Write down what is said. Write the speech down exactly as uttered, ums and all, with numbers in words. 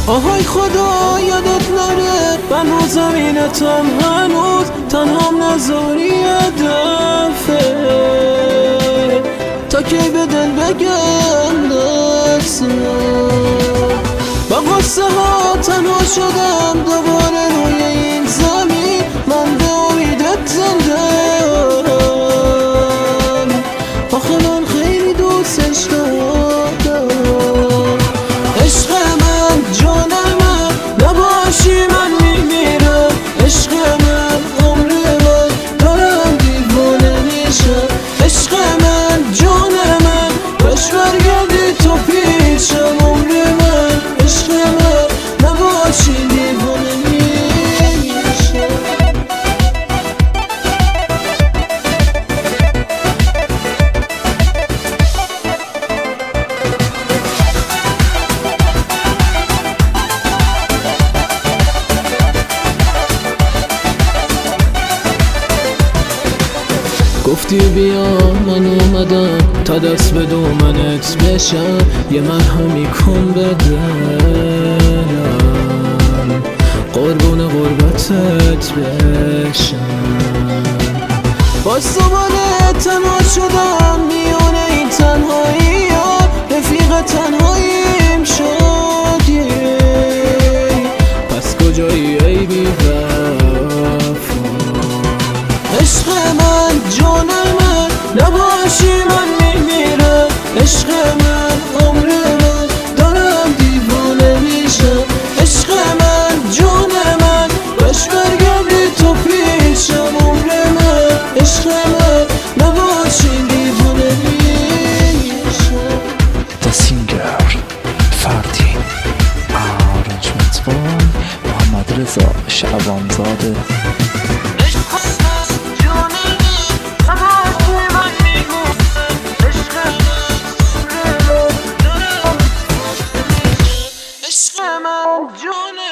آهای خدا یادت نره من زمینتم هنوز تنهام نذاری یه دفعه تا که به دل بگم دستم با قصه ها تنها شدم دوباره روی این زمین من به امیدت زنده آخه من خیلی دوستش دارم عشق من جان من نباشی من میمیرم عشق من عمر من دارم دیوانه میشم عشق من جان من کاش برگردی تو پیشم عمر من عشق من نباشی دیوانه میشم گفتی بیا من اومدم تا دست به دومنت بشم یه مرهمی کن به دلم قربون غربتت بشم باز دوباره تنها شدم میونه این تنهایی ها رفیق تنهاییم شدی پس کجایی ای بی وفا عشق من جان من نباشی من میمیرم عشق من عمر من دارم دیوانه میشم عشق من جان من کاش برگردی تو پیشم عمر من عشق من نباشی دیوانه میشم The singer Ferdi Arrangement by محمد رضا شعبانزاده عشق من جون